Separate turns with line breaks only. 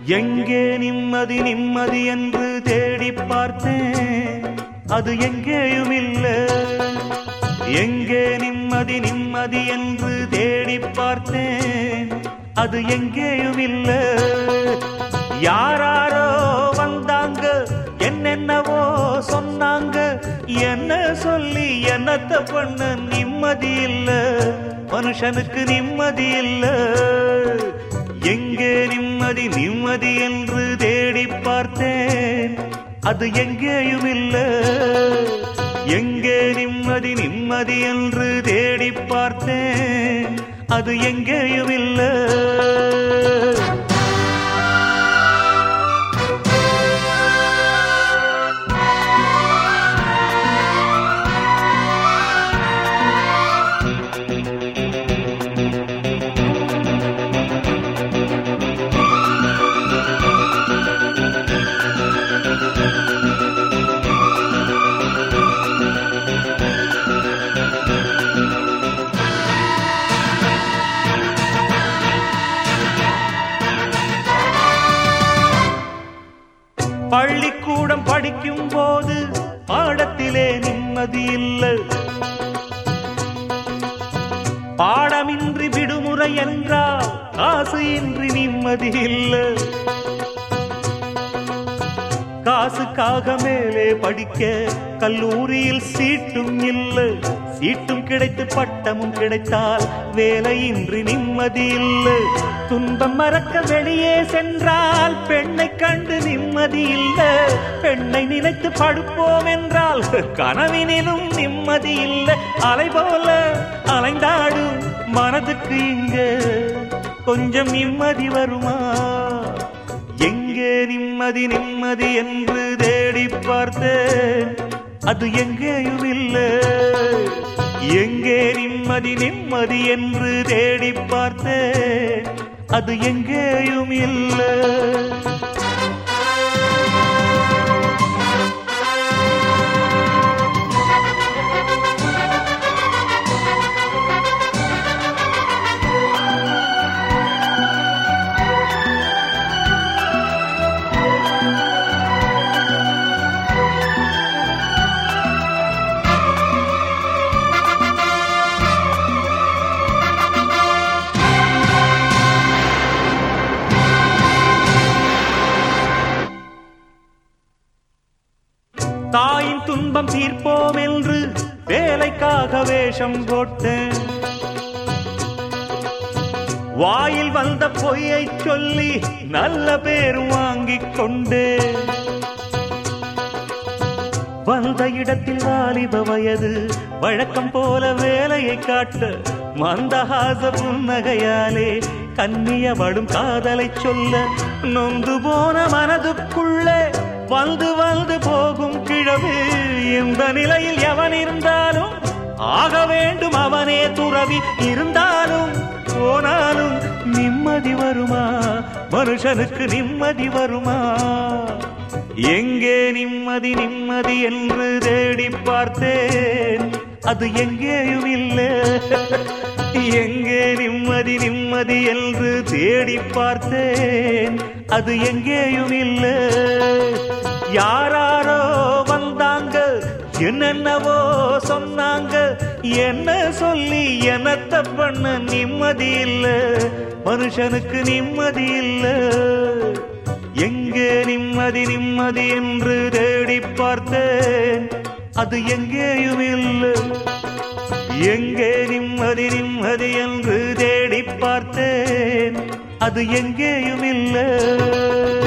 எங்கே நிம்மதி நிம்மதி என்று தேடி பார்த்தேன், அது எங்கேயும் இல்லை. எங்கே நிம்மதி நிம்மதி என்று தேடி பார்த்தேன், அது எங்கேயும் இல்லை. யாராரோ வந்தாங்க, என்னென்னவோ சொன்னாங்க, என்ன சொல்லி என்னத்த பண்ண நிம்மதி இல்லை, மனுஷனுக்கு நிம்மதி இல்லை. எங்கே நிம்மதி நிம்மதி என்று தேடி பார்த்தேன், அது எங்கேயும் இல்லை. எங்கே நிம்மதி நிம்மதி என்று தேடி பார்த்தேன், அது எங்கேயும் இல்லை. பள்ளிக்கூடம் படிக்கும் போது பாடத்திலே நிம்மதி இல்லை. பாடமின்றி விடுமுறை என்றால் காசு இன்றி நிம்மதி இல்லை. காசுக்காக மேலே படிக்க கல்லூரியில் சீட்டும் இல்லை. சீட்டும் கிடைத்து பட்டமும் கிடைத்தால் வேலையின்றி நிம்மதி இல்லை. துன்பம் மறக்க வெளியே சென்றால் பெண்ணை கண்டு நிம்மதி இல்லை. பெண்ணை நினைத்து படுப்போம் என்றால் கனவினிலும் நிம்மதி இல்லை. அலை போல அலைந்தாடும் மனதுக்கு இங்க கொஞ்சம் நிம்மதி வருமா? எங்கே நிம்மதி நிம்மதி என்று தேடி பார்த்தேன், அது எங்கேயும் இல்லை. எங்கே நிம்மதி நிம்மதி என்று தேடி பார்த்தேன், அது எங்கேயும் இல்லை. தாயின் துன்பம் தீர்ப்போம் என்று வேலைக்காக வேஷம் போட்டேன். வாயில் வந்த பொய்யை சொல்லி நல்ல பேர் வாங்கிக் கொண்டேன். வந்த இடத்தில் வாலிப வயது வழக்கம் போல வேலையை காட்ட மந்தஹாச புன்னகையாலே கண்ணியவடும் காதலை சொல்ல நொந்து போன மனதுக்குள்ளே வந்து வந்து போகும் கிழவு. இந்த நிலையில் எவன் இருந்தாலும் ஆக வேண்டும் அவனே துறவி. இருந்தாலும் போனாலும் நிம்மதி வருமா? மனுஷனுக்கு நிம்மதி வருமா? எங்கே நிம்மதி நிம்மதி என்று தேடி பார்த்தேன், அது எங்கேயும் இல்லை. எங்கே நிம்மதி நிம்மதி என்று தேடி பார்த்தேன், அது எங்கேயும் இல்லை. யாராரோ வந்தாங்க, என்னென்னவோ சொன்னாங்க, என்ன சொல்லி என்னத்த பண்ண நிம்மதி இல்லை, மனுஷனுக்கு நிம்மதி இல்லை. எங்கே நிம்மதி நிம்மதி என்று தேடி பார்த்தேன், அது எங்கேயும் இல்லை. எங்கே நிம்மதி நிம்மதி என்று தேடி பார்த்தேன், அது எங்கேயும் இல்லை.